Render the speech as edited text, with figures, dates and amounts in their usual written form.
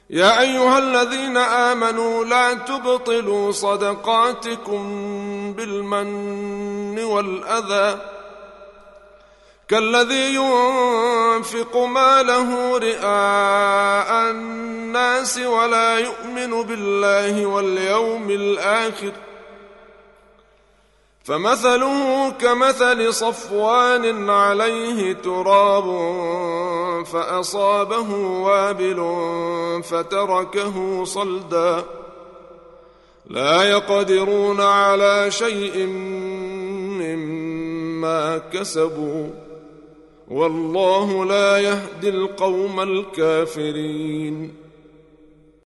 يا أيها الذين آمنوا لا تبطلوا صدقاتكم بالمن والأذى كالذي ينفق ماله رئاء الناس ولا يؤمن بالله واليوم الآخر فمثله كمثل صفوان عليه تراب فأصابه وابل فتركه صلدا لا يقدرون على شيء مما كسبوا والله لا يهدي القوم الكافرين